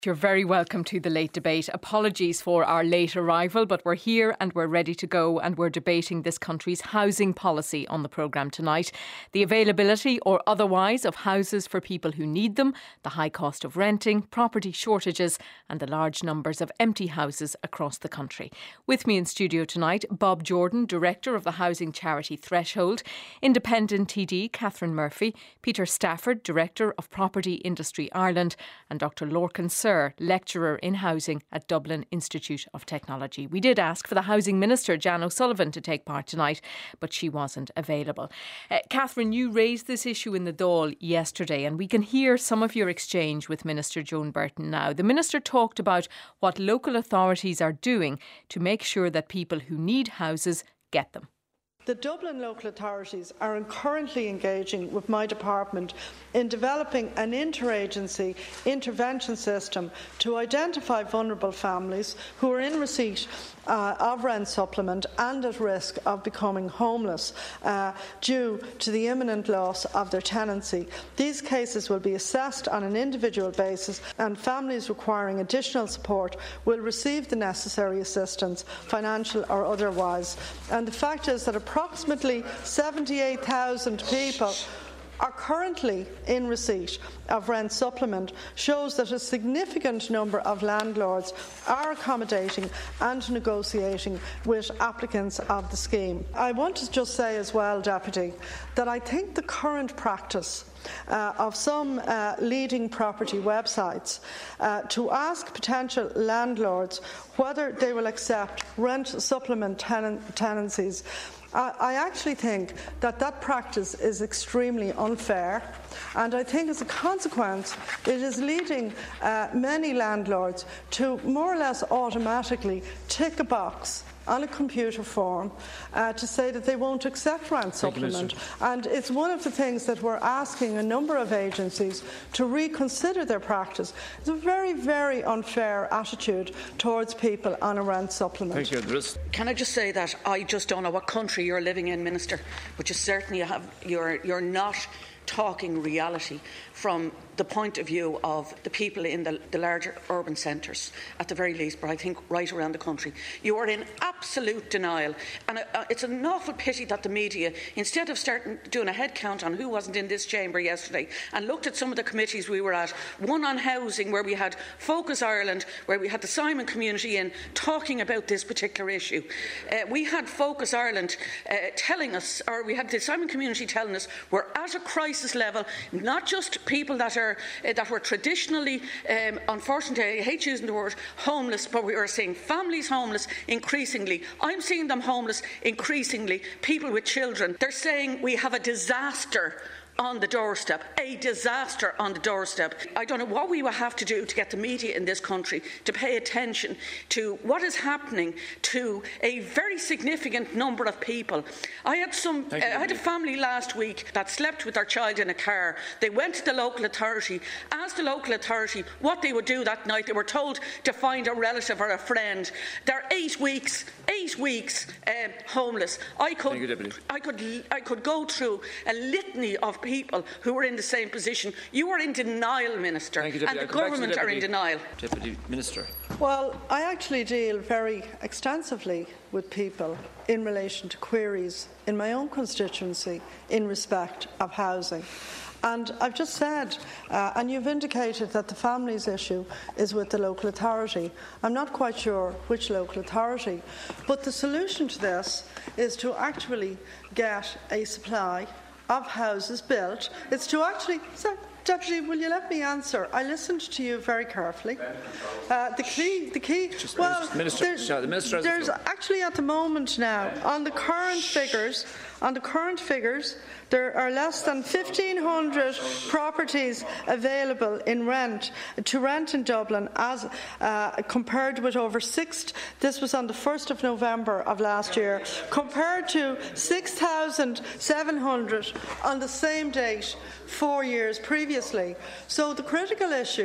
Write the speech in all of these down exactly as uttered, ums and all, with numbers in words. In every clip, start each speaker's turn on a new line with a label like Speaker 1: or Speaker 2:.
Speaker 1: You're very welcome to the late debate. Apologies for our late arrival, but we're here and we're ready to go, and we're debating this country's housing policy on the programme tonight. The availability or otherwise of houses for people who need them, the high cost of renting, property shortages and the large numbers of empty houses across the country. With me in studio tonight, Bob Jordan, Director of the housing charity Threshold, Independent T D Catherine Murphy, Peter Stafford, Director of Property Industry Ireland, and Doctor Lorcan Sir, Lecturer in Housing at Dublin Institute of Technology. We did ask for the Housing Minister, Jan O'Sullivan, to take part tonight, but she wasn't available. Uh, Catherine, you raised this issue in the Dáil yesterday, and we can hear some of your exchange with Minister Joan Burton now. The Minister talked about what local authorities are doing to make sure that people who need houses get them.
Speaker 2: The Dublin local authorities are currently engaging with my department in developing an interagency intervention system to identify vulnerable families who are in receipt uh, of rent supplement and at risk of becoming homeless uh, due to the imminent loss of their tenancy. These cases will be assessed on an individual basis, and families requiring additional support will receive the necessary assistance, financial or otherwise. And the fact is that approximately seventy-eight thousand people are currently in receipt of rent supplement, shows that a significant number of landlords are accommodating and negotiating with applicants of the scheme. I want to just say as well, Deputy, that I think the current practice Uh, of some uh, leading property websites uh, to ask potential landlords whether they will accept rent supplement tenen- tenancies. Uh, I actually think that that practice is extremely unfair, and I think as a consequence it is leading uh, many landlords to more or less automatically tick a box on a computer form uh, to say that they won't accept rent supplement. And it's one of the things that we're asking a number of agencies to reconsider their practice. It's a very, very unfair attitude towards people on a rent supplement.
Speaker 3: Thank you.
Speaker 4: Can I just say that I just don't know what country you're living in, Minister, but you certainly have, you're, you're not talking reality from the point of view of the people in the, the larger urban centres, at the very least, but I think right around the country. You are in absolute denial, and uh, it's an awful pity that the media, instead of starting doing a head count on who wasn't in this chamber yesterday and looked at some of the committees we were at, one on housing where we had Focus Ireland, where we had the Simon community in talking about this particular issue. Uh, we had Focus Ireland uh, telling us, or we had the Simon community telling us, we're at a crisis level, not just people that are uh, that were traditionally, um, unfortunately, I hate using the word homeless, but we are seeing families homeless increasingly. I'm seeing them homeless increasingly, people with children. They're saying we have a disaster on the doorstep, a disaster on the doorstep. I don't know what we will have to do to get the media in this country to pay attention to what is happening to a very significant number of people. I had some. Uh, I had a family last week that slept with their child in a car. They went to the local authority, asked the local authority what they would do that night. They were told to find a relative or a friend. They're eight weeks, eight weeks um, homeless. I could, you, I could, I could go through a litany of people people who are in the same position. You are in denial, Minister,
Speaker 3: you,
Speaker 4: and the government the are in denial.
Speaker 3: Deputy Minister.
Speaker 2: Well, I actually deal very extensively with people in relation to queries in my own constituency in respect of housing. And I've just said, uh, and you've indicated that the families issue is with the local authority. I'm not quite sure which local authority, but the solution to this is to actually get a supply of houses built. It's to actually... Sorry, Deputy, will you let me answer? I listened to you very carefully. Uh, the key, the key.
Speaker 3: Just
Speaker 2: well,
Speaker 3: Minister,
Speaker 2: there's,
Speaker 3: the Minister
Speaker 2: there's actually at the moment now, on the current figures, on the current figures, there are less than fifteen hundred properties available in rent to rent in Dublin, as uh, compared with over six. This was on the first of November of last year, compared to six thousand seven hundred on the same date four years previously. So the critical issue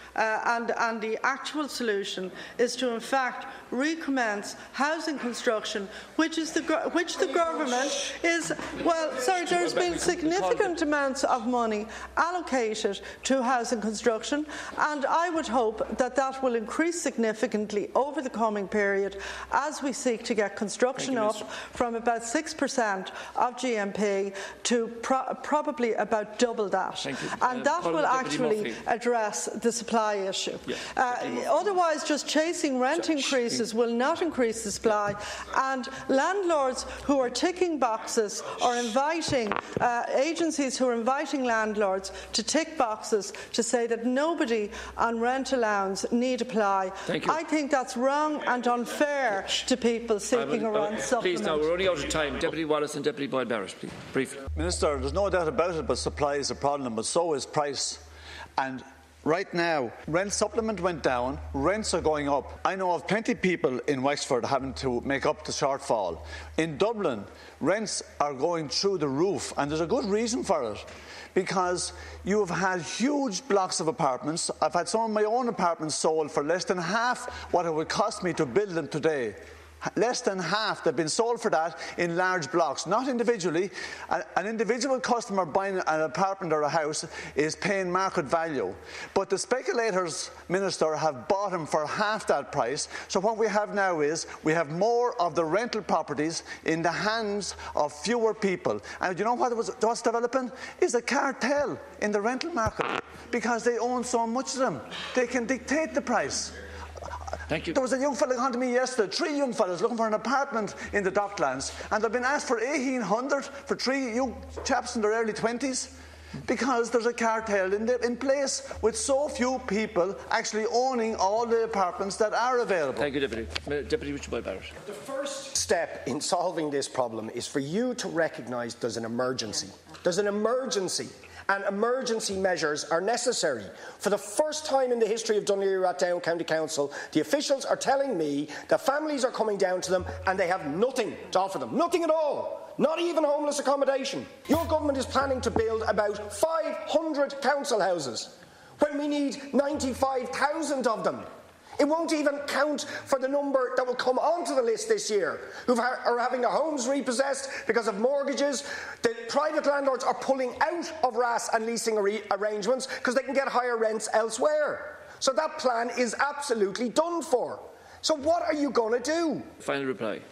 Speaker 2: uh, and, and the actual solution is to, in fact, recommence housing construction, which is the which the government is well. Sorry, there's been significant amounts of money allocated to housing construction, and I would hope that that will increase significantly over the coming period as we seek to get construction up from about six percent of G M P to pro probably about double that, and uh, that will actually address the supply issue. Yeah. Uh, otherwise, just chasing rent increases will not increase the supply, and landlords who are ticking boxes or inviting uh, agencies who are inviting landlords to tick boxes to say that nobody on rent allowance need apply. I think that's wrong and unfair to people seeking a rent supplement.
Speaker 3: Please, now we're running out of time. Deputy Wallace and Deputy Boyd-Barrett, please, briefly.
Speaker 5: Minister, there's no doubt about it, but supply is a problem, but so is price. And right now, rent supplement went down, rents are going up. I know of plenty of people in Wexford having to make up the shortfall. In Dublin, rents are going through the roof, and there's a good reason for it. Because you have had huge blocks of apartments. I've had some of my own apartments sold for less than half what it would cost me to build them today. Less than half. They've been sold for that in large blocks, not individually. An individual customer buying an apartment or a house is paying market value. But the speculators, Minister, have bought them for half that price. So what we have now is we have more of the rental properties in the hands of fewer people. And you know what was, what's developing? Is a cartel in the rental market because they own so much of them. They can dictate the price.
Speaker 3: Thank you.
Speaker 5: There was a young fellow come to me yesterday, three young fellows looking for an apartment in the Docklands, and they've been asked for eighteen hundred for three young chaps in their early twenties, because there's a cartel in, the, in place with so few people actually owning all the apartments that are available.
Speaker 3: Thank you, Deputy. Deputy Richard Boyd-Barrett.
Speaker 6: The first step in solving this problem is for you to recognise there's an emergency. There's an emergency. And emergency measures are necessary. For the first time in the history of Dún Laoghaire-Rathdown County Council, the officials are telling me that families are coming down to them and they have nothing to offer them. Nothing at all. Not even homeless accommodation. Your government is planning to build about five hundred council houses when we need ninety-five thousand of them. It won't even count for the number that will come onto the list this year, who are having their homes repossessed because of mortgages. The private landlords are pulling out of R A S and leasing arrangements because they can get higher rents elsewhere. So that plan is absolutely done for. So what are you going to do?
Speaker 3: Final reply.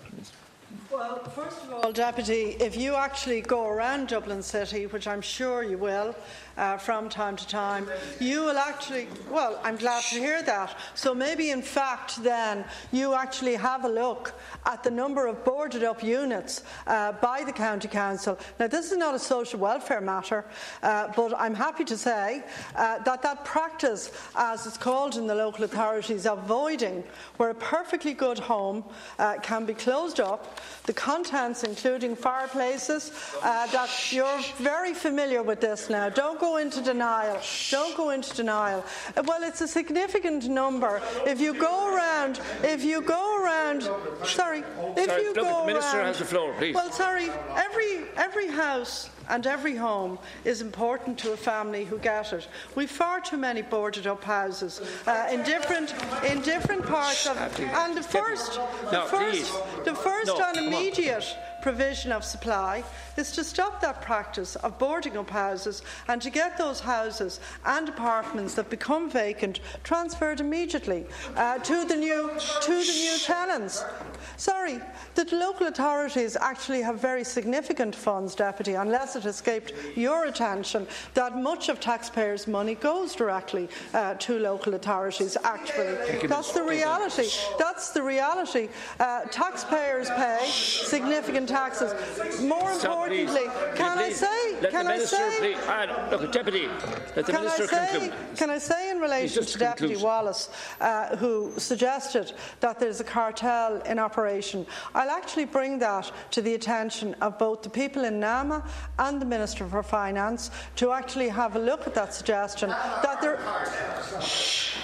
Speaker 2: Well, first of all, Deputy, if you actually go around Dublin City, which I'm sure you will, uh, from time to time, you will actually, well, I'm glad to hear that. So maybe, in fact, then, you actually have a look at the number of boarded up units uh, by the County Council. Now, this is not a social welfare matter, uh, but I'm happy to say uh, that that practice, as it's called in the local authorities, of voiding, where a perfectly good home uh, can be closed up, the contents including fireplaces, uh, that you're very familiar with this now. Don't go into denial. Don't go into denial. Well, it's a significant number. If you go around, if you go around, sorry, if
Speaker 3: sorry,
Speaker 2: you
Speaker 3: look,
Speaker 2: go
Speaker 3: the Minister
Speaker 2: around,
Speaker 3: has the floor, please.
Speaker 2: Well, sorry, every every house and every home is important to a family who get it. We've far too many boarded up houses uh, in different in different parts of, and the first, the first, the first
Speaker 3: no,
Speaker 2: on immediate provision of supply is to stop that practice of boarding up houses and to get those houses and apartments that become vacant transferred immediately uh, to the new to the new tenants. Sorry, the local authorities actually have very significant funds, Deputy, unless it escaped your attention that much of taxpayers' money goes directly uh, to local authorities. Actually, that's the reality. That's the reality. Uh, taxpayers pay significant taxes. More importantly, can I say? Can I say?
Speaker 3: Look, Deputy, let the Minister conclude.
Speaker 2: Can I say in relation to Deputy Wallace, uh, who suggested that there's a cartel in operation? I'll actually bring that to the attention of both the people in NAMA and the Minister for Finance to actually have a look at that suggestion. That there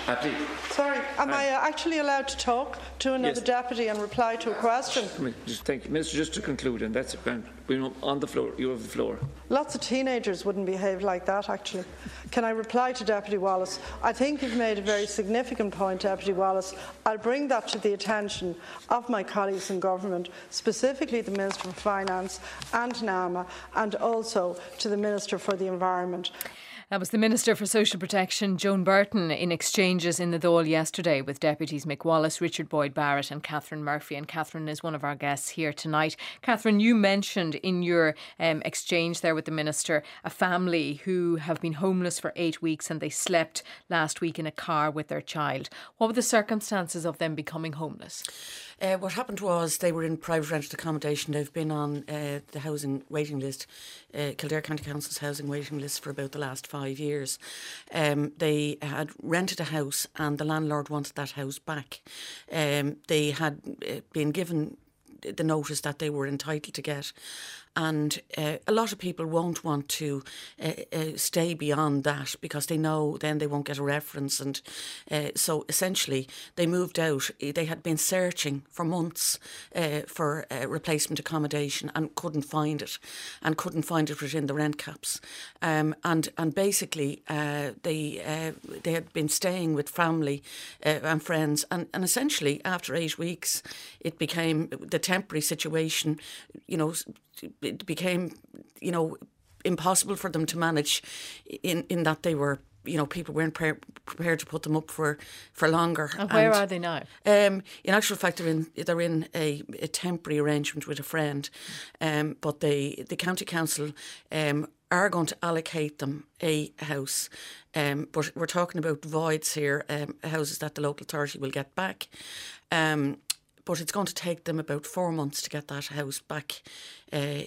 Speaker 3: Uh, please.
Speaker 2: Sorry, am I uh, actually allowed to talk to another
Speaker 3: Yes.
Speaker 2: deputy and reply to a question?
Speaker 3: Come here, just thank you, Minister. Just to conclude, and that's it. We're on the floor. You have the floor.
Speaker 2: Lots of teenagers wouldn't behave like that, actually. Can I reply to Deputy Wallace? I think you've made a very significant point, Deputy Wallace. I'll bring that to the attention of my colleagues in government, specifically the Minister for Finance and NAMA, and also to the Minister for the Environment.
Speaker 1: That was the Minister for Social Protection, Joan Burton, in exchanges in the Dáil yesterday with Deputies Mick Wallace, Richard Boyd Barrett and Catherine Murphy. And Catherine is one of our guests here tonight. Catherine, you mentioned in your um, exchange there with the Minister a family who have been homeless for eight weeks and they slept last week in a car with their child. What were the circumstances of them becoming homeless?
Speaker 7: Uh, what happened was they were in private rented accommodation. They've been on uh, the housing waiting list, uh, Kildare County Council's housing waiting list for about the last five years. Um, they had rented a house and the landlord wanted that house back. Um, they had uh, been given the notice that they were entitled to get. And uh, a lot of people won't want to uh, uh, stay beyond that because they know then they won't get a reference. And uh, so essentially they moved out. They had been searching for months uh, for uh, replacement accommodation and couldn't find it and couldn't find it within the rent caps. Um, and, and basically uh, they uh, they had been staying with family uh, and friends. And, and essentially after eight weeks, it became the temporary situation, you know, it became, you know, impossible for them to manage in, in that they were, you know, people weren't pre- prepared to put them up for, for longer.
Speaker 1: And where and, are they now?
Speaker 7: Um, in actual fact, they're in they're in a, a temporary arrangement with a friend, um, but they the county council um, are going to allocate them a house. Um, but we're talking about voids here, um, houses that the local authority will get back. Um, But it's going to take them about four months to get that house back uh,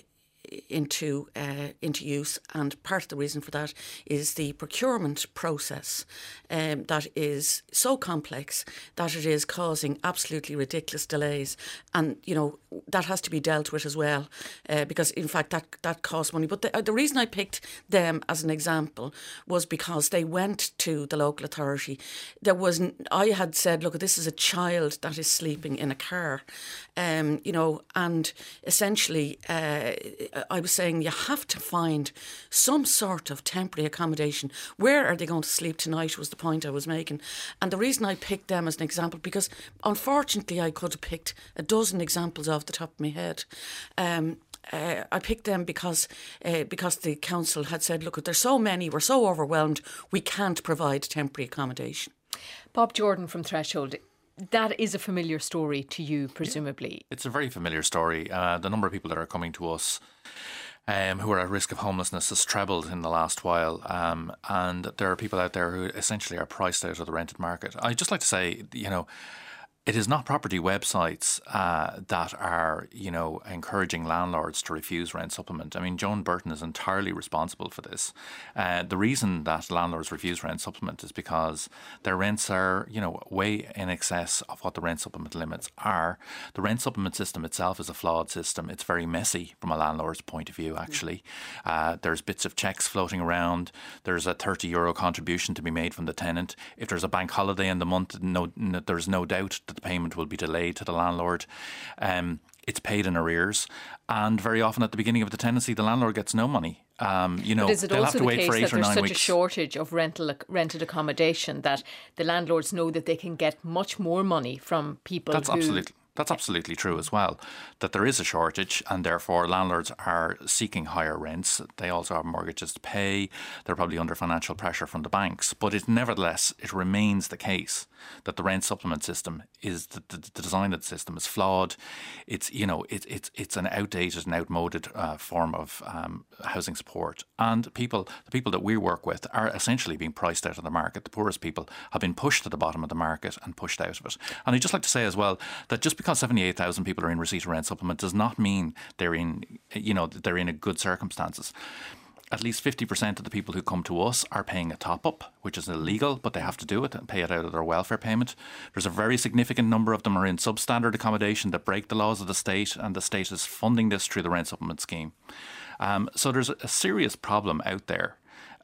Speaker 7: into uh, into use. And part of the reason for that is the procurement process um, that is so complex that it is causing absolutely ridiculous delays. And, you know, that has to be dealt with as well uh, because, in fact, that, that costs money. But the, uh, the reason I picked them as an example was because they went to the local authority. There was, I had said, look, this is a child that is sleeping in a car, um, you know, and essentially uh, I was saying you have to find some sort of temporary accommodation. Where are they going to sleep tonight was the point I was making. And the reason I picked them as an example, because unfortunately I could have picked a dozen examples off the top of my head. Um, Uh, I picked them because uh, because the council had said, look, there's so many, we're so overwhelmed, we can't provide temporary accommodation.
Speaker 1: Bob Jordan from Threshold, that is a familiar story to you, presumably.
Speaker 8: Yeah, it's a very familiar story. Uh, the number of people that are coming to us Um, who are at risk of homelessness has trebled in the last while, um, and there are people out there who essentially are priced out of the rented market. I'd just like to say, you know, it is not property websites uh, that are, you know, encouraging landlords to refuse rent supplement. I mean, Joan Burton is entirely responsible for this. Uh, the reason that landlords refuse rent supplement is because their rents are, you know, way in excess of what the rent supplement limits are. The rent supplement system itself is a flawed system. It's very messy from a landlord's point of view, actually. Uh, there's bits of checks floating around. There's a thirty euro contribution to be made from the tenant. If there's a bank holiday in the month, no, no, there's no doubt that the payment will be delayed to the landlord. Um, it's paid in arrears, and very often at the beginning of the tenancy, the landlord gets no money. Um, you know,
Speaker 1: but is it
Speaker 8: they'll
Speaker 1: also
Speaker 8: have to
Speaker 1: the
Speaker 8: wait
Speaker 1: case
Speaker 8: for eight
Speaker 1: that
Speaker 8: or
Speaker 1: there's
Speaker 8: nine
Speaker 1: such
Speaker 8: weeks.
Speaker 1: a shortage of rental rented accommodation that the landlords know that they can get much more money from people?
Speaker 8: That's
Speaker 1: who
Speaker 8: absolutely. That's absolutely true as well, that there is a shortage and therefore landlords are seeking higher rents. They also have mortgages to pay. They're probably under financial pressure from the banks. But it nevertheless, it remains the case that the rent supplement system is, the, the, the design of the system is flawed. It's, you know, it, it's it's an outdated and outmoded uh, form of um, housing support. And people, the people that we work with are essentially being priced out of the market. The poorest people have been pushed to the bottom of the market and pushed out of it. And I'd just like to say as well that just because Because seventy-eight thousand people are in receipt of rent supplement does not mean they're in, you know, they're in a good circumstances. At least fifty percent of the people who come to us are paying a top-up, which is illegal, but they have to do it and pay it out of their welfare payment. There's a very significant number of them are in substandard accommodation that break the laws of the state, and the state is funding this through the rent supplement scheme. Um, so there's a serious problem out there.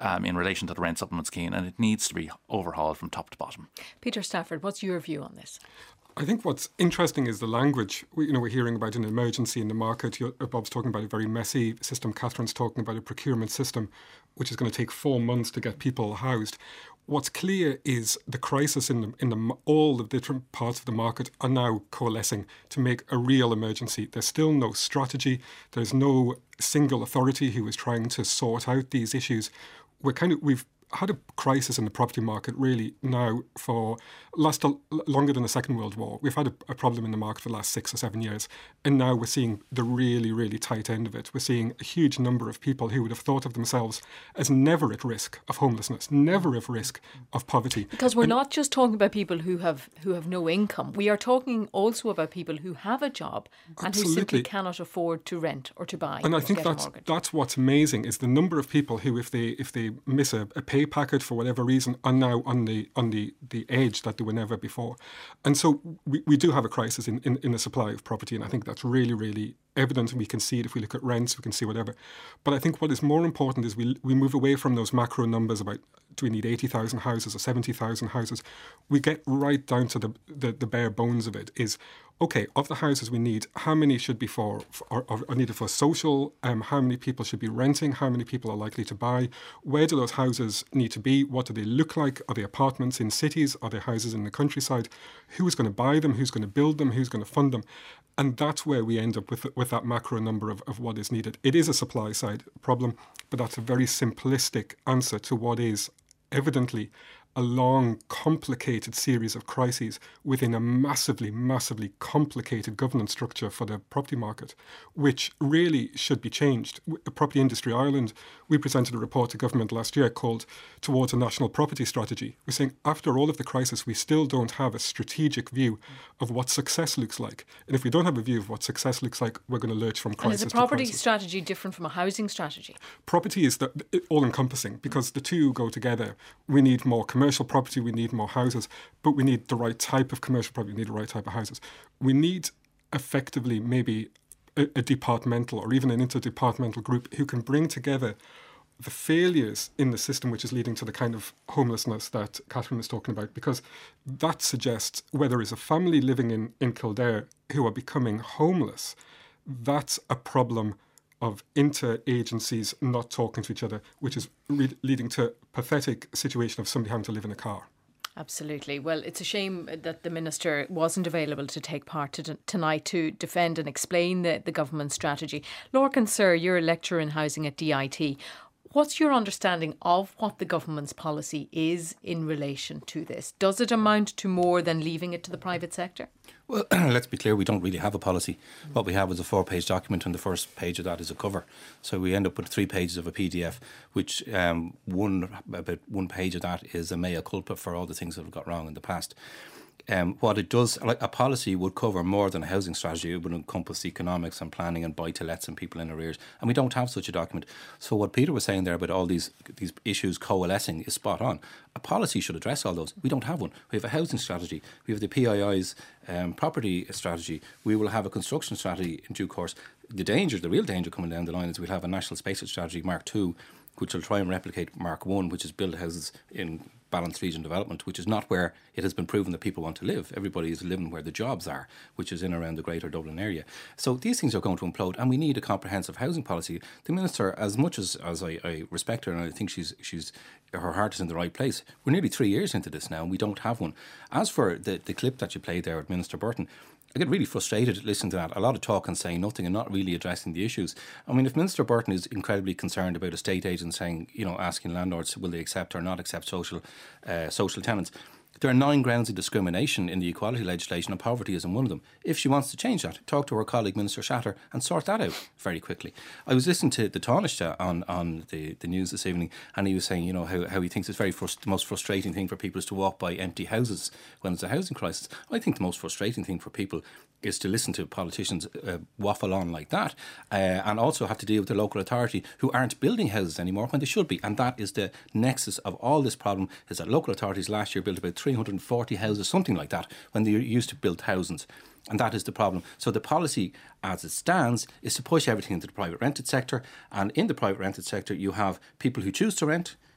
Speaker 8: um, in relation to the rent supplement scheme, and it needs to be overhauled from top to bottom.
Speaker 1: Peter Stafford, what's your view on this?
Speaker 9: I think what's interesting is the language. We, you know, we're hearing about an emergency in the market. You're, Bob's talking about a very messy system. Catherine's talking about a procurement system, which is going to take four months to get people housed. What's clear is the crisis in the, in the, all the different parts of the market are now coalescing to make a real emergency. There's still no strategy. There's no single authority who is trying to sort out these issues. We're kind of we've had a crisis in the property market really now for last longer than the Second World War. We've had a, a problem in the market for the last six or seven years, and now we're seeing the really, really tight end of it. We're seeing a huge number of people who would have thought of themselves as never at risk of homelessness, never at risk of poverty.
Speaker 1: Because we're
Speaker 9: and
Speaker 1: not just talking about people who have who have no income. We are talking also about people who have a job and
Speaker 9: absolutely.
Speaker 1: who simply cannot afford to rent or to buy.
Speaker 9: And
Speaker 1: or
Speaker 9: I think
Speaker 1: to get
Speaker 9: that's
Speaker 1: a mortgage.
Speaker 9: that's what's amazing is the number of people who, if they if they miss a, a pay packet for whatever reason, are now on the on the, the edge that they were never before. And so we, we do have a crisis in, in, in the supply of property, and I think that's really, really evident, and we can see it if we look at rents, we can see whatever. But I think what is more important is we we move away from those macro numbers about do we need eighty thousand houses or seventy thousand houses. We get right down to the, the, the bare bones of it is, okay, of the houses we need, how many should be for, for are, are needed for social, um, how many people should be renting, how many people are likely to buy, where do those houses need to be, what do they look like, are they apartments in cities, are they houses in the countryside, who's going to buy them, who's going to build them, who's going to fund them. And that's where we end up with with that macro number of, of what is needed. It is a supply side problem, but that's a very simplistic answer to what is evidently a long, complicated series of crises within a massively, massively complicated governance structure for the property market, which really should be changed. The Property Industry Ireland, we presented a report to government last year called Towards a National Property Strategy. We're saying after all of the crisis, we still don't have a strategic view of what success looks like. And if we don't have a view of what success looks like, we're going to lurch from crisis to crisis.
Speaker 1: And is a property strategy different from a housing strategy?
Speaker 9: Property is the, all-encompassing because the two go together. We need more commercial Commercial property, we need more houses, but we need the right type of commercial property, we need the right type of houses. We need effectively maybe a, a departmental or even an interdepartmental group who can bring together the failures in the system which is leading to the kind of homelessness that Catherine was talking about, because that suggests whether it's a family living in, in Kildare who are becoming homeless, that's a problem of inter-agencies not talking to each other, which is re- leading to a pathetic situation of somebody having to live in a car.
Speaker 1: Absolutely. Well, it's a shame that the Minister wasn't available to take part to, tonight to defend and explain the, the government's strategy. Lorcan Sir, you're a lecturer in housing at D I T. What's your understanding of what the government's policy is in relation to this? Does it amount to more than leaving it to the private sector?
Speaker 10: Well, let's be clear, we don't really have a policy. What we have is a four-page document, and the first page of that is a cover. So we end up with three pages of a P D F, which um, one about one page of that is a mea culpa for all the things that have got wrong in the past. Um, what it does, like a policy would cover more than a housing strategy. It would encompass economics and planning and buy-to-lets and people in arrears. And we don't have such a document. So what Peter was saying there about all these these issues coalescing is spot on. A policy should address all those. We don't have one. We have a housing strategy. We have the P I I's um, property strategy. We will have a construction strategy in due course. The danger, the real danger coming down the line is we'll have a national space strategy, Mark two, which will try and replicate Mark one, which is build houses in balanced region development, which is not where it has been proven that people want to live. Everybody is living where the jobs are, which is in around the greater Dublin area. So these things are going to implode, and we need a comprehensive housing policy. The Minister, as much as, as I, I respect her, and I think she's she's her heart is in the right place, we're nearly three years into this now, and we don't have one. As for the, the clip that you played there with Minister Burton, I get really frustrated listening to that. A lot of talk and saying nothing and not really addressing the issues. I mean, if Minister Burton is incredibly concerned about estate agents saying, you know, asking landlords will they accept or not accept social uh, social tenants, there are nine grounds of discrimination in the equality legislation, and poverty isn't one of them. If she wants to change that, talk to her colleague Minister Shatter and sort that out very quickly. I was listening to the Taoiseach on, on the, the news this evening, and he was saying, you know, how, how he thinks it's very frust- the most frustrating thing for people is to walk by empty houses when it's a housing crisis. I think the most frustrating thing for people is to listen to politicians uh, waffle on like that, uh, and also have to deal with the local authority who aren't building houses anymore when they should be. And that is the nexus of all this problem, is that local authorities last year built about three hundred forty houses, something like that, when they used to build thousands. And that is the problem. So the policy as it stands is to push everything into the private rented sector. And in the private rented sector, you have people who choose to rent,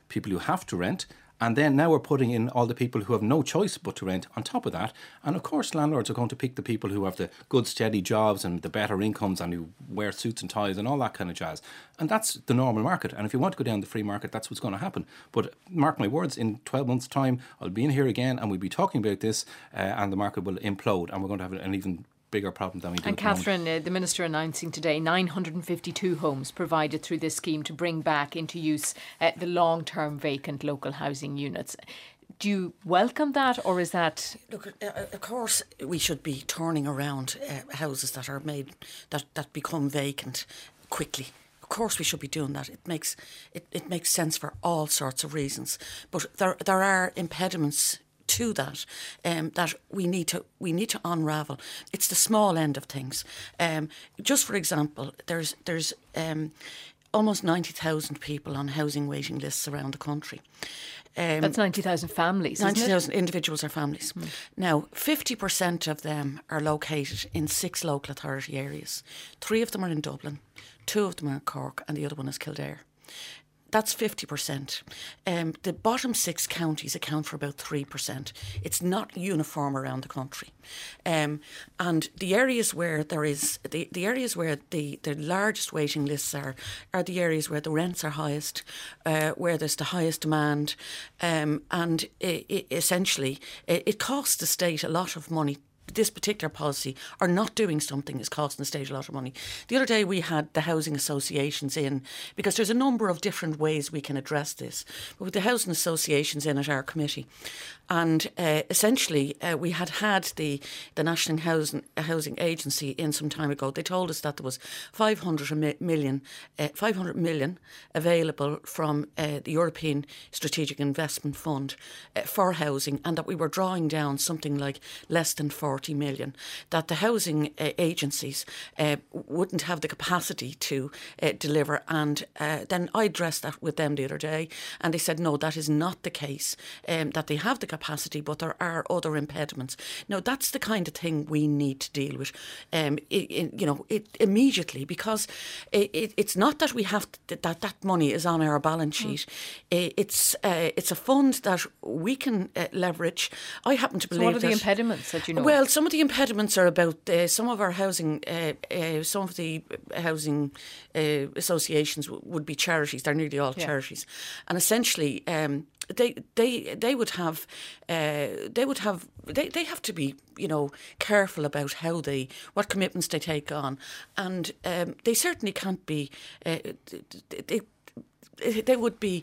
Speaker 10: people who have to rent. And then now we're putting in all the people who have no choice but to rent on top of that. And of course, landlords are going to pick the people who have the good, steady jobs and the better incomes and who wear suits and ties and all that kind of jazz. And that's the normal market. And if you want to go down the free market, that's what's going to happen. But mark my words, in twelve months' time, I'll be in here again and we'll be talking about this uh, and the market will implode and we're going to have an even bigger problem than we do.
Speaker 1: And Catherine, uh, the Minister announcing today nine hundred fifty-two homes provided through this scheme to bring back into use uh, the long-term vacant local housing units. Do you welcome that, or is that...
Speaker 7: Look, uh, of course we should be turning around uh, houses that are made, that, that become vacant quickly. Of course we should be doing that. It makes it, it makes sense for all sorts of reasons. But there there are impediments to that um, that we need to we need to unravel. It's the small end of things. Um, just for example, there's there's um, almost ninety thousand people on housing waiting lists around the country. Um,
Speaker 1: That's ninety thousand families,
Speaker 7: ninety thousand
Speaker 1: isn't it?
Speaker 7: individuals or families. Mm. Now, fifty percent of them are located in six local authority areas. Three of them are in Dublin, two of them are in Cork, and the other one is Kildare. That's fifty percent. Um, the bottom six counties account for about three percent. It's not uniform around the country. Um, and the areas where there is, the, the areas where the, the largest waiting lists are, are the areas where the rents are highest, uh, where there's the highest demand. Um, and it, it essentially, it, it costs the state a lot of money. This particular policy, or not doing something, is costing the state a lot of money. The other day we had the housing associations in, because there's a number of different ways we can address this. But with the housing associations in at our committee, and uh, essentially uh, we had had the, the National Housing, Housing Agency in some time ago. They told us that there was five hundred million, uh, five hundred million available from uh, the European Strategic Investment Fund uh, for housing, and that we were drawing down something like less than forty million, that the housing uh, agencies uh, wouldn't have the capacity to uh, deliver. And uh, then I addressed that with them the other day, and they said, no, that is not the case, um, that they have the capacity, but there are other impediments. Now, that's the kind of thing we need to deal with, um, it, it, you know, it, immediately, because it, it, it's not that we have to, that that money is on our balance sheet. Mm. It's uh, it's a fund that we can uh, leverage. I happen to believe.
Speaker 1: So what are the
Speaker 7: that,
Speaker 1: impediments that you know?
Speaker 7: Well, some of the impediments are about uh, some of our housing, uh, uh, some of the housing uh, associations w- would be charities. They're nearly all yeah. charities, and essentially. Um, They they they would have uh, they would have they, they have to be, you know, careful about how they what commitments they take on, and um, they certainly can't be uh, they they would be.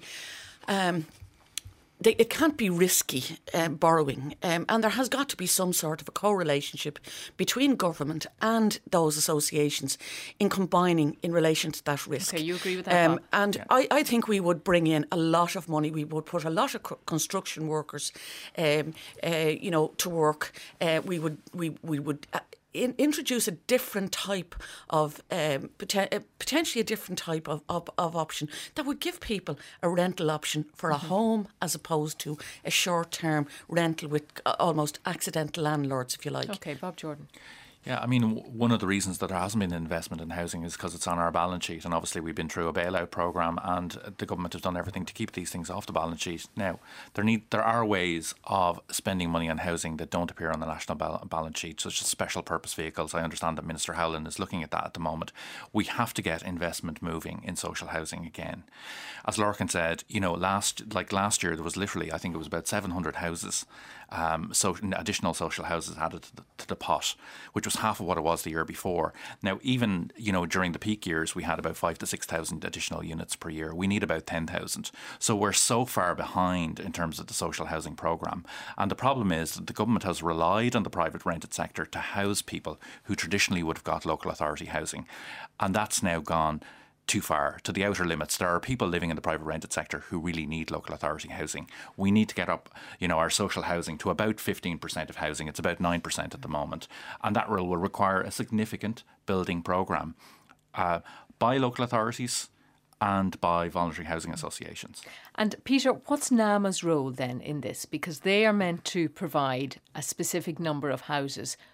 Speaker 7: Um, They, it can't be risky um, borrowing, um, and there has got to be some sort of a co-relationship between government and those associations in combining in relation to that risk.
Speaker 1: Okay, you agree with that?
Speaker 7: Um, and yeah. I, I think we would bring in a lot of money. We would put a lot of co- construction workers, um, uh, you know, to work. Uh, we would we we would. Uh, In, introduce a different type of, um, poten- uh, potentially a different type of, of, of option that would give people a rental option for a mm-hmm. home as opposed to a short-term rental with uh, almost accidental landlords, if you like.
Speaker 1: Okay, Bob Jordan.
Speaker 8: Yeah, I mean, one of the reasons that there hasn't been investment in housing is because it's on our balance sheet, and obviously we've been through a bailout programme, and the government has done everything to keep these things off the balance sheet. Now, there need there are ways of spending money on housing that don't appear on the national bal- balance sheet, such as special purpose vehicles. I understand that Minister Howlin is looking at that at the moment. We have to get investment moving in social housing again. As Lorcan said, you know, last like last year there was literally, I think it was about seven hundred houses. Um, so additional social houses added to the, to the pot, which was half of what it was the year before. Now, even, you know, during the peak years, we had about five to six thousand additional units per year. We need about ten thousand. So we're so far behind in terms of the social housing programme. And the problem is that the government has relied on the private rented sector to house people who traditionally would have got local authority housing. And that's now gone too far, to the outer limits. There are people living in the private rented sector who really need local authority housing. We need to get up, you know, our social housing to about fifteen percent of housing. It's about nine percent at the moment. And that will require a significant building programme uh, by local authorities and by voluntary housing associations.
Speaker 1: And Peter, what's NAMA's role then in this? Because they are meant to provide a specific number of houses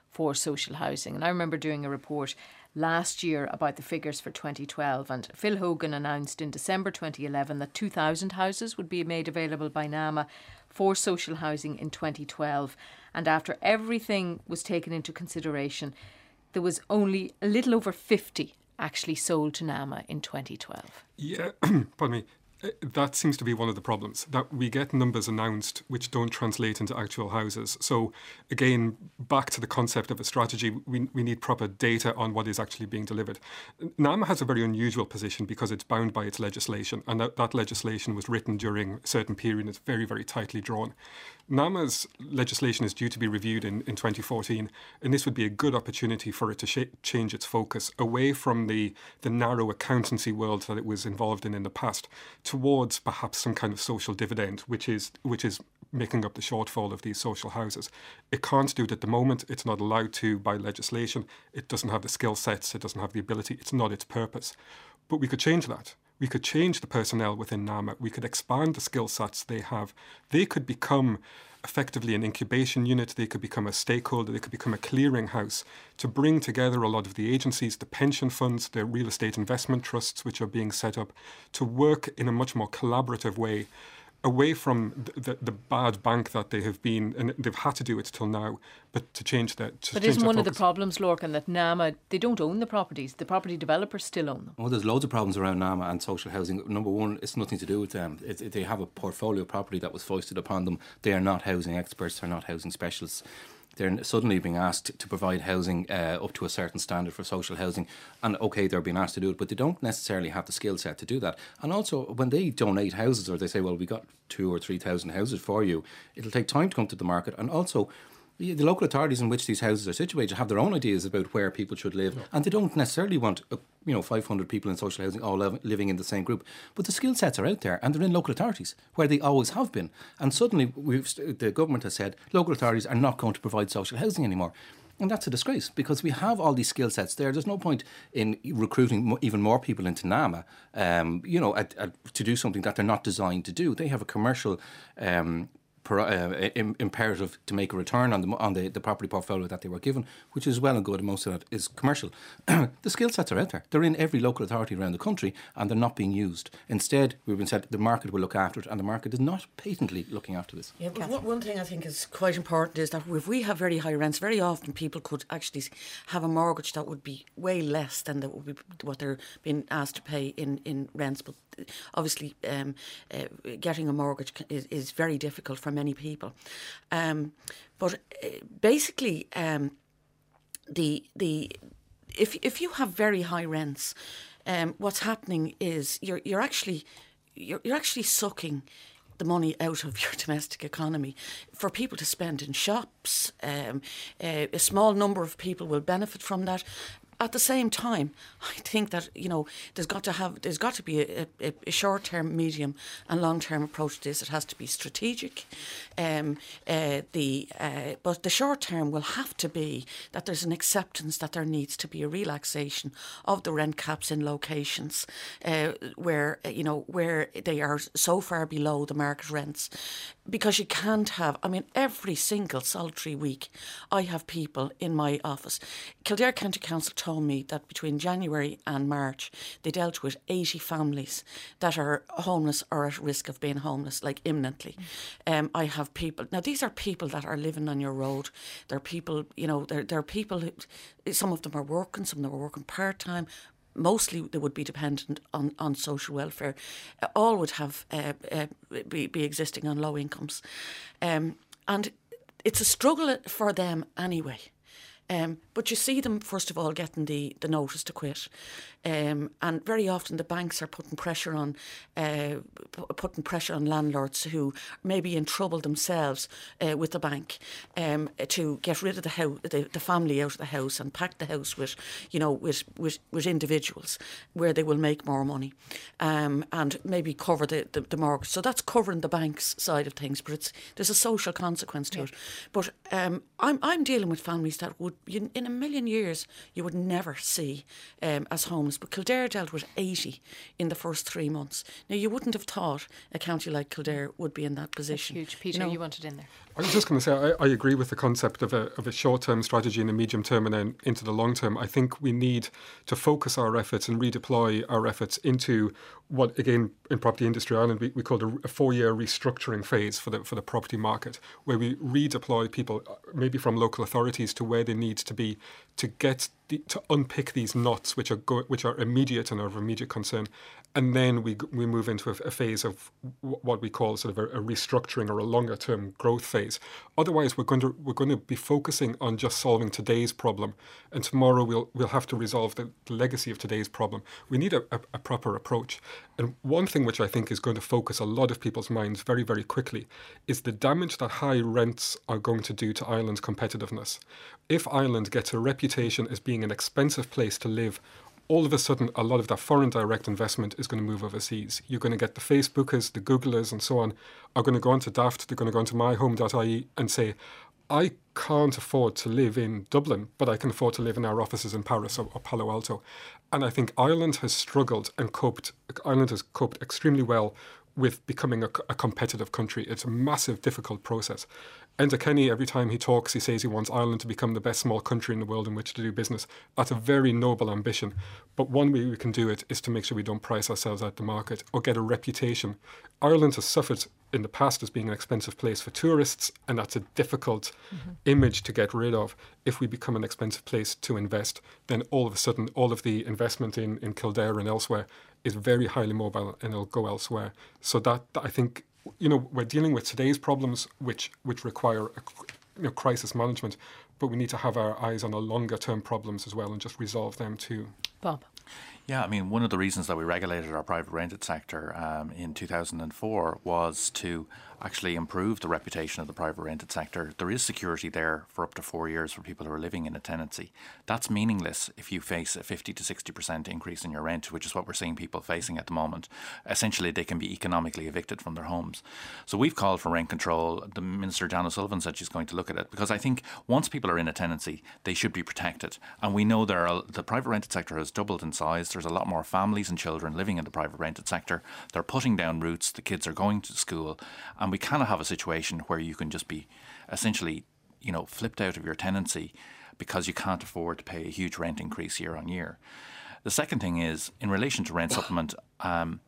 Speaker 1: for social housing. And I remember doing a report last year about the figures for twenty twelve, and Phil Hogan announced in December twenty eleven that two thousand houses would be made available by NAMA for social housing in twenty twelve. And after everything was taken into consideration, there was only a little over fifty actually sold to NAMA in twenty twelve.
Speaker 9: Yeah, pardon me. That seems to be one of the problems, that we get numbers announced which don't translate into actual houses. So again, back to the concept of a strategy, we, we need proper data on what is actually being delivered. NAMA has a very unusual position because it's bound by its legislation, and that, that legislation was written during a certain period and it's very, very tightly drawn. NAMA's legislation is due to be reviewed in, in twenty fourteen, and this would be a good opportunity for it to sh- change its focus away from the, the narrow accountancy world that it was involved in in the past, towards perhaps some kind of social dividend, which is which is making up the shortfall of these social houses. It can't do it at the moment. It's not allowed to by legislation. It doesn't have the skill sets. It doesn't have the ability. It's not its purpose. But we could change that. We could change the personnel within NAMA. We could expand the skill sets they have. They could become effectively an incubation unit. They could become a stakeholder. They could become a clearinghouse to bring together a lot of the agencies, the pension funds, the real estate investment trusts which are being set up, to work in a much more collaborative way, away from the, the, the bad bank that they have been, and they've had to do it till now, but to change that. To
Speaker 1: but
Speaker 9: change
Speaker 1: isn't one
Speaker 9: focus.
Speaker 1: of the problems, Lorcan, that NAMA, they don't own the properties? The property developers still own them.
Speaker 10: Well, there's loads of problems around NAMA and social housing. Number one, it's nothing to do with them. It, it, they have a portfolio of property that was foisted upon them. They are not housing experts, they're not housing specialists. They're suddenly being asked to provide housing uh, up to a certain standard for social housing. And OK, they're being asked to do it, but they don't necessarily have the skill set to do that. And also, when they donate houses, or they say, well, we got two or three thousand houses for you, it'll take time to come to the market. And also, the local authorities in which these houses are situated have their own ideas about where people should live, yeah. and they don't necessarily want uh, you know five hundred people in social housing all living in the same group. But the skill sets are out there, and they're in local authorities where they always have been. And suddenly, we've, the government has said local authorities are not going to provide social housing anymore. And that's a disgrace, because we have all these skill sets there. There's no point in recruiting even more people into NAMA, um, you know, at, at, to do something that they're not designed to do. They have a commercial um Uh, imperative to make a return on the on the, the property portfolio that they were given, which is well and good, and most of that is commercial. The skill sets are out there. They're in every local authority around the country, and they're not being used. Instead, we've been said the market will look after it, and the market is not patently looking after this.
Speaker 7: Yeah, but one, one thing I think is quite important is that if we have very high rents, very often people could actually have a mortgage that would be way less than that would be what they're being asked to pay in, in rents. But obviously, um, uh, getting a mortgage is, is very difficult for many people. Um, but uh, basically, um, the the if if you have very high rents, um, what's happening is you're you're actually you're you're actually sucking the money out of your domestic economy for people to spend in shops. Um, uh, a small number of people will benefit from that. At the same time, I think that, you know, there's got to have there's got to be a, a, a short-term, medium and long-term approach to this. It has to be strategic. Um, uh, the uh, but the short-term will have to be that there's an acceptance that there needs to be a relaxation of the rent caps in locations uh, where, you know, where they are so far below the market rents. Because you can't have, I mean, every single solitary week I have people in my office. Kildare County Council told me that between January and March they dealt with eighty families that are homeless or at risk of being homeless, like imminently. Mm. Um, I have people, now these are people that are living on your road. They're people, you know, they're, they're people, who, some of them are working, some of them are working part-time. Mostly they would be dependent on, on social welfare. Uh, all would have uh, uh, be, be existing on low incomes. Um, and it's a struggle for them anyway. Um, but you see them, first of all, getting the, the notice to quit. Um, and very often the banks are putting pressure on uh, p- putting pressure on landlords who may be in trouble themselves uh, with the bank um, to get rid of the, house, the the family out of the house and pack the house with, you know, with, with, with individuals where they will make more money um, and maybe cover the, the, the mortgage. So that's covering the bank's side of things, but it's there's a social consequence to yeah. it. But um, I'm I'm dealing with families that would you, in a million years, you would never see um, as homeless. But Kildare dealt with eighty in the first three months. Now, you wouldn't have thought a county like Kildare would be in that position.
Speaker 1: That's huge. Peter, you, know, you wanted in there.
Speaker 9: I was just going to say, I, I agree with the concept of a, of a short-term strategy and a medium term and then into the long term. I think we need to focus our efforts and redeploy our efforts into what, again, in Property Industry Ireland, we, we call a, a four-year restructuring phase for the for the property market, where we redeploy people, maybe from local authorities, to where they need to be to get the, to unpick these knots which are go, which are immediate and are of immediate concern. And then we we move into a, a phase of w- what we call sort of a, a restructuring or a longer term growth phase. Otherwise, we're going to we're going to be focusing on just solving today's problem, and tomorrow we'll we'll have to resolve the, the legacy of today's problem. We need a, a, a proper approach. And one thing which I think is going to focus a lot of people's minds very very quickly is the damage that high rents are going to do to Ireland's competitiveness. If Ireland gets a reputation as being an expensive place to live, all of a sudden, a lot of that foreign direct investment is going to move overseas. You're going to get the Facebookers, the Googlers and so on are going to go onto Daft, they're going to go onto my home dot I E and say, I can't afford to live in Dublin, but I can afford to live in our offices in Paris or, or Palo Alto. And I think Ireland has struggled and coped, Ireland has coped extremely well with becoming a, a competitive country. It's a massive, difficult process. Enda Kenny, every time he talks, he says he wants Ireland to become the best small country in the world in which to do business. That's a very noble ambition. But one way we can do it is to make sure we don't price ourselves out the market or get a reputation. Ireland has suffered in the past as being an expensive place for tourists, and that's a difficult mm-hmm. image to get rid of. If we become an expensive place to invest, then all of a sudden, all of the investment in, in Kildare and elsewhere is very highly mobile and it'll go elsewhere. So that, I think, you know, we're dealing with today's problems which which require a, you know, crisis management, but we need to have our eyes on the longer term problems as well and just resolve them too.
Speaker 1: Bob.
Speaker 8: Yeah, I mean, one of the reasons that we regulated our private rented sector um, in two thousand four was to actually improve the reputation of the private rented sector. There is security there for up to four years for people who are living in a tenancy. That's meaningless if you face a fifty to sixty percent increase in your rent, which is what we're seeing people facing at the moment. Essentially, they can be economically evicted from their homes. So we've called for rent control. The Minister, Jan O'Sullivan, said she's going to look at it, because I think once people are in a tenancy, they should be protected. And we know there are, the private rented sector has doubled in size. There's a lot more families and children living in the private rented sector. They're putting down roots. The kids are going to school. And we cannot have a situation where you can just be essentially, you know, flipped out of your tenancy because you can't afford to pay a huge rent increase year on year. The second thing is, in relation to rent supplement, um,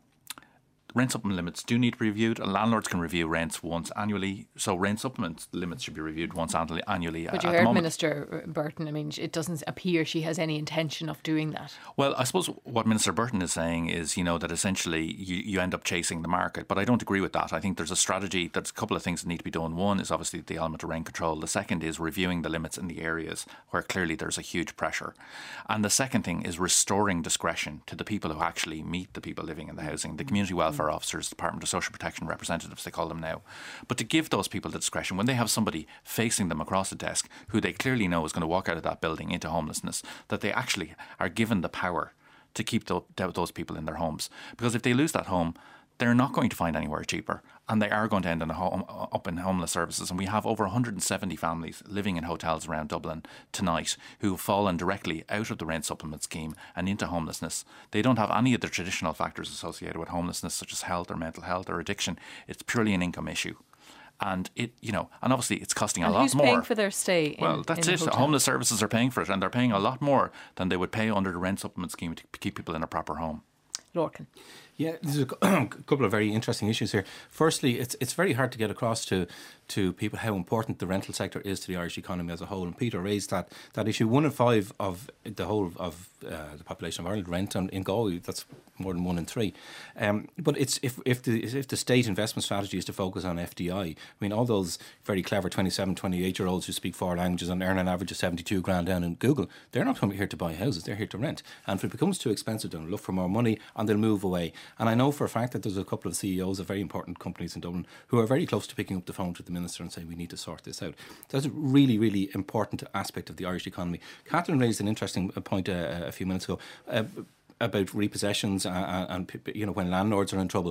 Speaker 8: rent supplement limits do need to be reviewed. Landlords can review rents once annually, so rent supplement limits should be reviewed once annually.
Speaker 1: But you
Speaker 8: at
Speaker 1: heard
Speaker 8: the moment.
Speaker 1: Minister Burton, I mean, it doesn't appear she has any intention of doing that.
Speaker 8: Well, I suppose what Minister Burton is saying is, you know, that essentially you, you end up chasing the market, but I don't agree with that. I think there's a strategy, there's a couple of things that need to be done. One is obviously the element of rent control. The second is reviewing the limits in the areas where clearly there's a huge pressure. And the second thing is restoring discretion to the people who actually meet the people living in the housing, the community welfare mm-hmm. officers, Department of Social Protection representatives, they call them now. But to give those people the discretion, when they have somebody facing them across a desk who they clearly know is going to walk out of that building into homelessness, that they actually are given the power to keep the, those people in their homes. Because if they lose that home, they're not going to find anywhere cheaper, and they are going to end in a home, up in homeless services. And we have over one hundred seventy families living in hotels around Dublin tonight who have fallen directly out of the rent supplement scheme and into homelessness. They don't have any of the traditional factors associated with homelessness, such as health or mental health or addiction. It's purely an income issue. And it, you know, and obviously it's costing
Speaker 1: and
Speaker 8: a lot
Speaker 1: who's
Speaker 8: more.
Speaker 1: Who's paying for their stay? In,
Speaker 8: well, that's
Speaker 1: in
Speaker 8: it.
Speaker 1: Hotel?
Speaker 8: Homeless services are paying for it, and they're paying a lot more than they would pay under the rent supplement scheme to keep people in a proper home.
Speaker 1: Lorcan.
Speaker 10: Yeah, there's a couple of very interesting issues here. Firstly, it's it's very hard to get across to to people how important the rental sector is to the Irish economy as a whole. And Peter raised that that issue. One in five of the whole of uh, the population of Ireland rent on, in Galway. That's more than one in three. Um, but it's if if the if the state investment strategy is to focus on F D I. I mean, all those very clever twenty-seven, twenty-eight year olds who speak four languages and earn an average of seventy-two grand down in Google, they're not coming here to buy houses. They're here to rent. And if it becomes too expensive, they'll look for more money and they'll move away. And I know for a fact that there's a couple of C E Os of very important companies in Dublin who are very close to picking up the phone to the Minister and saying we need to sort this out. That's a really, really important aspect of the Irish economy. Catherine raised an interesting point uh, a few minutes ago uh, about repossessions and, and, you know, when landlords are in trouble.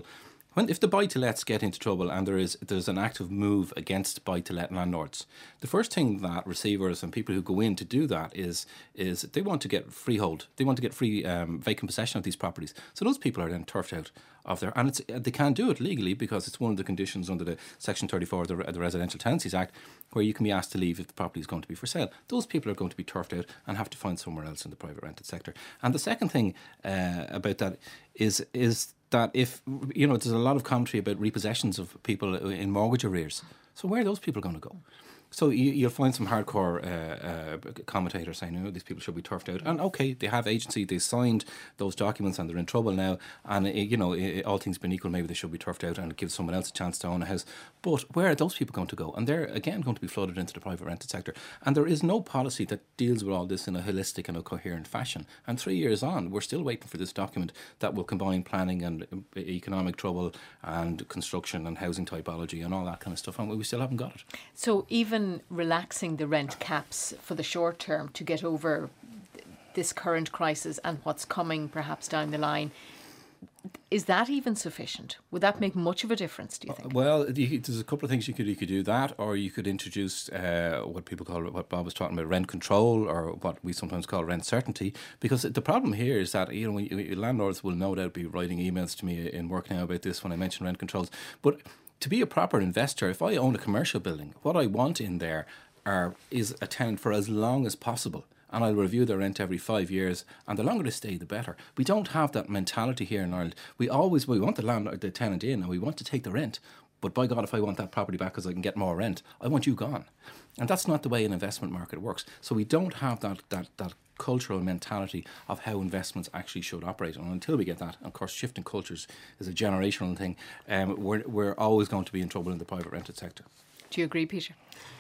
Speaker 10: When, if the buy-to-lets get into trouble and there is there's an active move against buy-to-let landlords, the first thing that receivers and people who go in to do that is is they want to get freehold. They want to get free um, vacant possession of these properties. So those people are then turfed out of there, and it's, they can't do it legally because it's one of the conditions under the Section thirty-four of the, the Residential Tenancies Act, where you can be asked to leave if the property is going to be for sale. Those people are going to be turfed out and have to find somewhere else in the private rented sector. And the second thing uh, about that is is. that if, you know, there's a lot of commentary about repossessions of people in mortgage arrears. So where are those people going to go? So you, you'll find some hardcore uh, uh, commentators saying, you know, these people should be turfed out. And okay, they have agency, they signed those documents and they're in trouble now. And, uh, you know, uh, all things being equal, maybe they should be turfed out and give someone else a chance to own a house. But where are those people going to go? And they're, again, going to be flooded into the private rented sector. And there is no policy that deals with all this in a holistic and a coherent fashion. And three years on, we're still waiting for this document that will combine planning and economic trouble and construction and housing typology and all that kind of stuff. And we still haven't got it.
Speaker 1: So even relaxing the rent caps for the short term to get over this current crisis and what's coming perhaps down the line, is that even sufficient? Would that make much of a difference, do you think?
Speaker 10: Well, you, there's a couple of things you could you could do that, or you could introduce uh, what people call, what Bob was talking about, rent control, or what we sometimes call rent certainty. Because the problem here is that, you know, when you, landlords will no doubt be writing emails to me in work now about this when I mention rent controls. But to be a proper investor, if I own a commercial building, what I want in there are is a tenant for as long as possible. And I'll review their rent every five years, and the longer they stay, the better. We don't have that mentality here in Ireland. We always we want the landlord, the tenant in, and we want to take the rent. But by God, if I want that property back because I can get more rent, I want you gone. And that's not the way an investment market works. So we don't have that that that cultural mentality of how investments actually should operate. And until we get that, of course, shifting cultures is a generational thing. Um, we're we're always going to be in trouble in the private rented sector.
Speaker 1: Do you agree, Peter?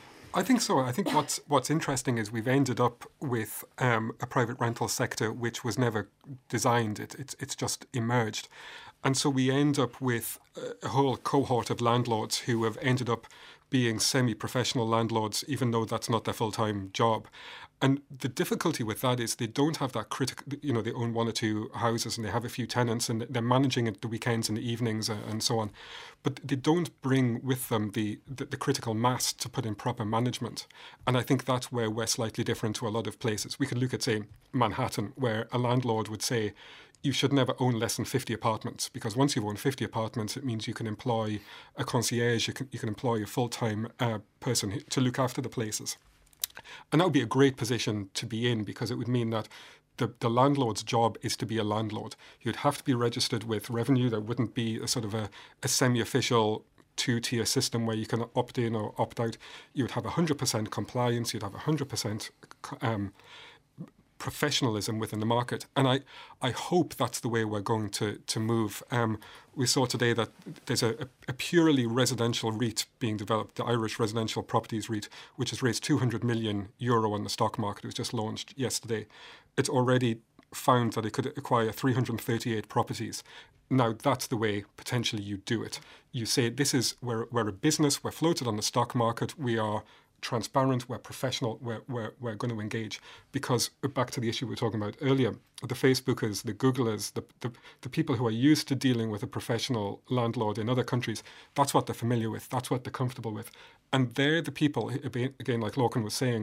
Speaker 9: I think so. I think what's what's interesting is we've ended up with um, a private rental sector which was never designed. It, it's it's just emerged. And so we end up with a whole cohort of landlords who have ended up being semi-professional landlords, even though that's not their full-time job. And the difficulty with that is they don't have that critical, you know, they own one or two houses and they have a few tenants and they're managing it the weekends and the evenings and so on. But they don't bring with them the, the, the critical mass to put in proper management. And I think that's where we're slightly different to a lot of places. We could look at, say, Manhattan, where a landlord would say, you should never own less than fifty apartments, because once you've owned fifty apartments, it means you can employ a concierge, you can, you can employ a full-time uh, person to look after the places. And that would be a great position to be in, because it would mean that the, the landlord's job is to be a landlord. You'd have to be registered with revenue. There wouldn't be a sort of a, a semi-official two-tier system where you can opt in or opt out. You would have one hundred percent compliance. You'd have one hundred percent um, professionalism within the market. And I, I hope that's the way we're going to, to move. Um, we saw today that there's a, a purely residential REIT being developed, the Irish Residential Properties REIT, which has raised two hundred million euro on the stock market. It was just launched yesterday. It's already found that it could acquire three hundred thirty-eight properties. Now, that's the way potentially you do it. You say, this is, we're, we're a business, we're floated on the stock market, we are transparent, we're professional, we're, we're, we're going to engage. Because back to the issue we were talking about earlier, the Facebookers, the Googlers, the, the, the people who are used to dealing with a professional landlord in other countries, that's what they're familiar with, that's what they're comfortable with. And they're the people, again, like Lorcan was saying,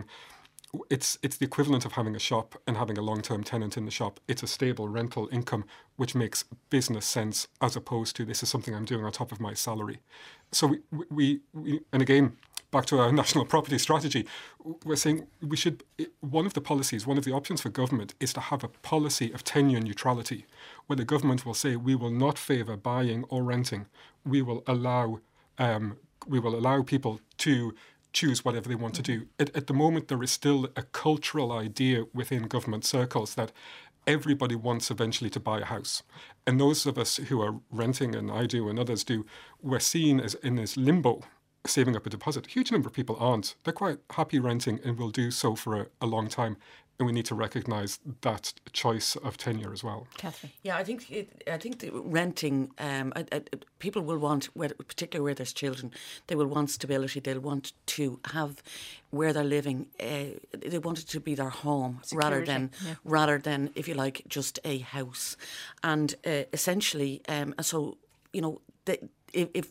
Speaker 9: it's it's the equivalent of having a shop and having a long-term tenant in the shop. It's a stable rental income, which makes business sense, as opposed to this is something I'm doing on top of my salary. So we, we, we and again, back to our national property strategy, we're saying we should, one of the policies, one of the options for government is to have a policy of tenure neutrality, where the government will say we will not favour buying or renting. We will allow um, we will allow people to choose whatever they want to do. At, at the moment, there is still a cultural idea within government circles that everybody wants eventually to buy a house. And those of us who are renting, and I do and others do, we're seen as in this limbo, saving up a deposit. A huge number of people aren't. They're quite happy renting and will do so for a, a long time. And we need to recognise that choice of tenure as well.
Speaker 1: Catherine?
Speaker 7: Yeah, I think it, I think the renting, um, I, I, people will want, where, particularly where there's children, they will want stability. They'll want to have where they're living. Uh, they want it to be their home Security, rather than yeah. rather than, if you like, just a house. And uh, essentially, um, so you know. the, if, if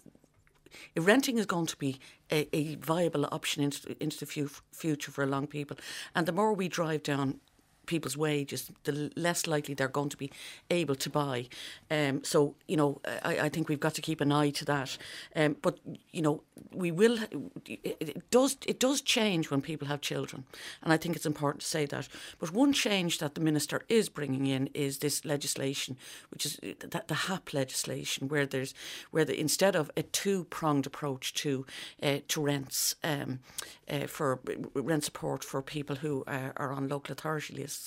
Speaker 7: if renting is going to be a, a viable option into, into the fu- future for a long people, and the more we drive down people's wages, the less likely they're going to be able to buy. Um, so, you know, I, I think we've got to keep an eye to that. Um, but, you know, we will, it, it does it does change when people have children. And I think it's important to say that. But one change that the Minister is bringing in is this legislation, which is the, the H A P legislation, where there's, where the, instead of a two-pronged approach to, uh, to rents, um, uh, for rent support for people who are, are on local authority lists,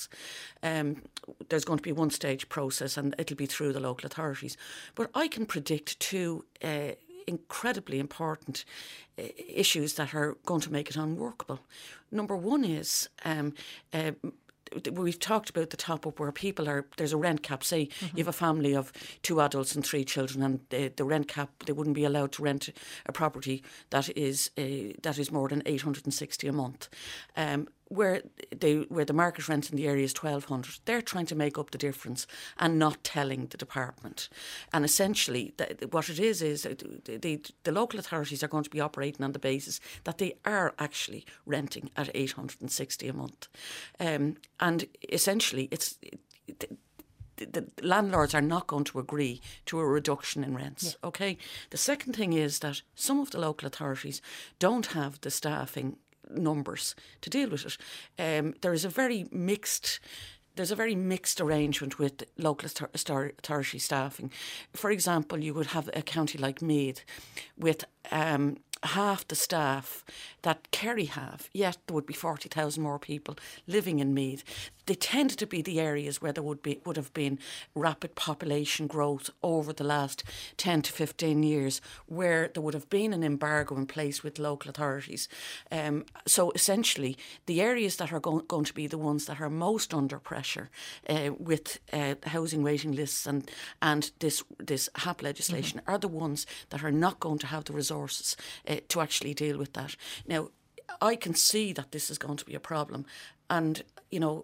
Speaker 7: Um, there's going to be one stage process and it'll be through the local authorities. But I can predict two uh, incredibly important uh, issues that are going to make it unworkable. Number one is um, uh, we've talked about the top up where people are, there's a rent cap. Say mm-hmm. you have a family of two adults and three children, and the, the rent cap, they wouldn't be allowed to rent a property that is uh, that is more than eight hundred sixty a month. Um, where they where the market rent in the area is twelve hundred, they're trying to make up the difference and not telling the department. And essentially, the, what it is is the, the the local authorities are going to be operating on the basis that they are actually renting at eight hundred sixty a month, um, and essentially, it's. It, the landlords are not going to agree to a reduction in rents. Yeah. Okay. The second thing is that some of the local authorities don't have the staffing numbers to deal with it. Um, there is a very mixed. There's a very mixed arrangement with local authority staffing. For example, you would have a county like Meath with um, half the staff that Kerry have, yet there would be forty thousand more people living in Meath. They tend to be the areas where there would be would have been rapid population growth over the last ten to fifteen years, where there would have been an embargo in place with local authorities. Um, so essentially, the areas that are go- going to be the ones that are most under pressure uh, with uh, housing waiting lists and and this this H A P legislation mm-hmm. are the ones that are not going to have the resources uh, to actually deal with that. Now, I can see that this is going to be a problem. And, you know,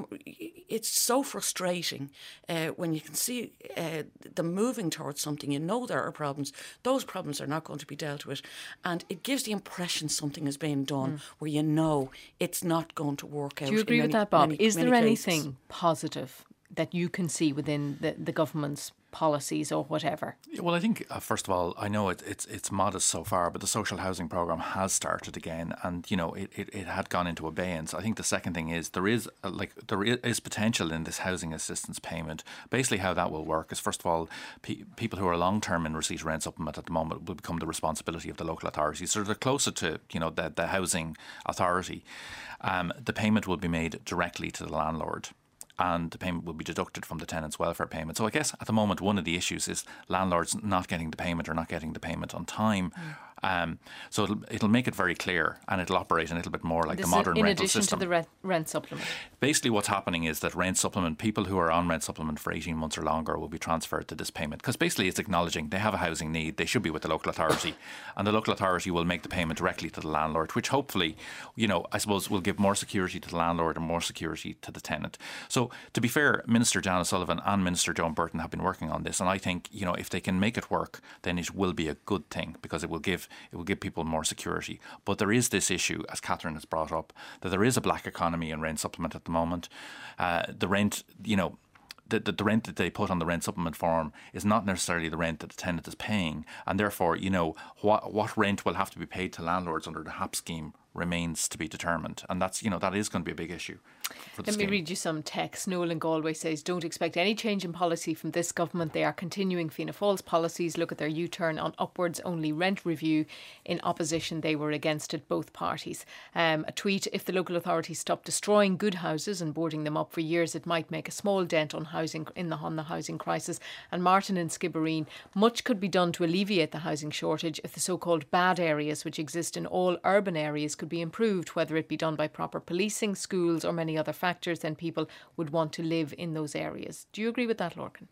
Speaker 7: it's so frustrating uh, when you can see uh, them moving towards something. You know there are problems. Those problems are not going to be dealt with. And it gives the impression something is being done mm. where you know it's not going to work out.
Speaker 1: Do you agree with
Speaker 7: many,
Speaker 1: that, Bob?
Speaker 7: Many,
Speaker 1: is
Speaker 7: many
Speaker 1: there
Speaker 7: cases.
Speaker 1: anything positive that you can see within the, the government's policies or whatever?
Speaker 8: Well, I think, uh, first of all, I know it, it's it's modest so far, but the social housing programme has started again, and, you know, it, it, it had gone into abeyance. I think the second thing is there is, uh, like, there is potential in this housing assistance payment. Basically how that will work is, first of all, pe- people who are long-term in receipt of rent supplement at the moment will become the responsibility of the local authority. So they're closer to, you know, the, the housing authority. Um, the payment will be made directly to the landlord, and the payment will be deducted from the tenant's welfare payment. So I guess at the moment one of the issues is landlords not getting the payment or not getting the payment on time. Mm. Um, so it'll, it'll make it very clear, and it'll operate a little bit more like
Speaker 1: this
Speaker 8: the modern
Speaker 1: in
Speaker 8: rental
Speaker 1: addition
Speaker 8: system.
Speaker 1: to the rent, rent supplement.
Speaker 8: Basically what's happening is that rent supplement, people who are on rent supplement for eighteen months or longer will be transferred to this payment, because basically it's acknowledging they have a housing need, they should be with the local authority, and the local authority will make the payment directly to the landlord, which hopefully, you know, I suppose will give more security to the landlord and more security to the tenant. So to be fair, Minister Janice Sullivan and Minister Joan Burton have been working on this, and I think, you know, if they can make it work, then it will be a good thing, because it will give it will give people more security. But there is this issue, as Catherine has brought up, that there is a black economy in rent supplement at the moment. Uh, the rent, you know, the, the, the rent that they put on the rent supplement form is not necessarily the rent that the tenant is paying, and therefore, you know, what what rent will have to be paid to landlords under the H A P scheme remains to be determined, and that's, you know, that is going to be a big issue for the
Speaker 1: Let
Speaker 8: scheme.
Speaker 1: me read you some text. Noel in Galway says, don't expect any change in policy from this government. They are continuing Fianna Fáil's policies. Look at their U-turn on upwards only rent review. In opposition, they were against it, both parties. Um, a tweet, if the local authorities stop destroying good houses and boarding them up for years, it might make a small dent on housing in the, on the housing crisis. And Martin in Skibbereen, much could be done to alleviate the housing shortage if the so-called bad areas which exist in all urban areas could be improved, whether it be done by proper policing, schools or many other factors, then people would want to live in those areas. Do you agree with that, Lorcan?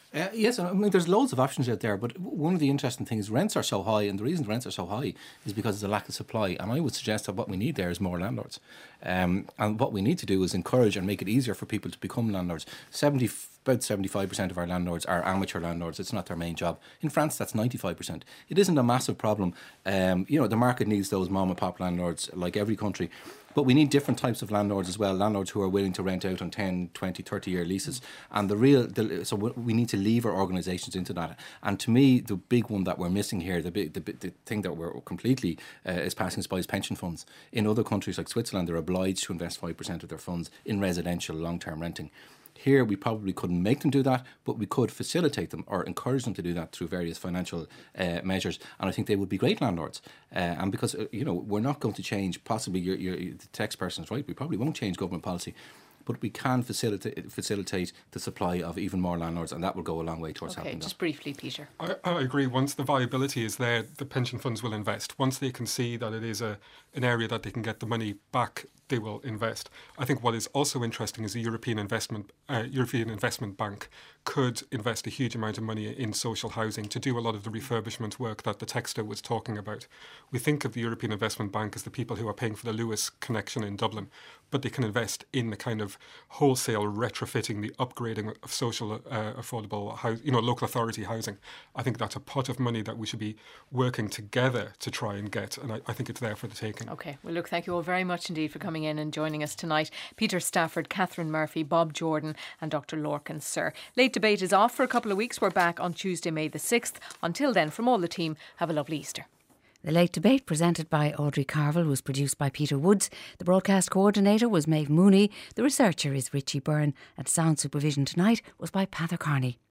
Speaker 10: Uh, yes, I mean, there's loads of options out there, but one of the interesting things, rents are so high, and the reason rents are so high is because there's a lack of supply. And I would suggest that what we need there is more landlords. Um, and what we need to do is encourage and make it easier for people to become landlords. seventy, about seventy-five percent of our landlords are amateur landlords. It's not their main job. In France, that's ninety-five percent. It isn't a massive problem. Um, you know, the market needs those mom and pop landlords like every country. But we need different types of landlords as well, landlords who are willing to rent out on ten, twenty, thirty year leases. And the real, the, so we need to lever organisations into that. And to me, the big one that we're missing here, the big, the, the thing that we're completely uh, is passing us by is pension funds. In other countries like Switzerland, they're obliged to invest five percent of their funds in residential long-term renting. Here, we probably couldn't make them do that, but we could facilitate them or encourage them to do that through various financial uh, measures. And I think they would be great landlords. Uh, and because, uh, you know, we're not going to change, possibly your, your, the text person's right, we probably won't change government policy, but we can facilitate facilitate the supply of even more landlords, and that will go a long way towards
Speaker 1: okay,
Speaker 10: helping that.
Speaker 1: Just briefly, Peter.
Speaker 9: I, I agree. Once the viability is there, the pension funds will invest. Once they can see that it is a an area that they can get the money back, they will invest. I think what is also interesting is the European Investment uh, European Investment Bank could invest a huge amount of money in social housing to do a lot of the refurbishment work that the texter was talking about. We think of the European Investment Bank as the people who are paying for the Lewis connection in Dublin, but they can invest in the kind of wholesale retrofitting, the upgrading of social uh, affordable house, you know, local authority housing. I think that's a pot of money that we should be working together to try and get, and I, I think it's there for the taking.
Speaker 1: Okay, well look, thank you all very much indeed for coming in and joining us tonight. Peter Stafford, Catherine Murphy, Bob Jordan and Doctor Lorcan Sir. Late Debate is off for a couple of weeks. We're back on Tuesday, May the sixth. Until then, from all the team, have a lovely Easter.
Speaker 11: The Late Debate, presented by Audrey Carville, was produced by Peter Woods. The broadcast coordinator was Maeve Mooney. The researcher is Richie Byrne. And sound supervision tonight was by Pather Carney.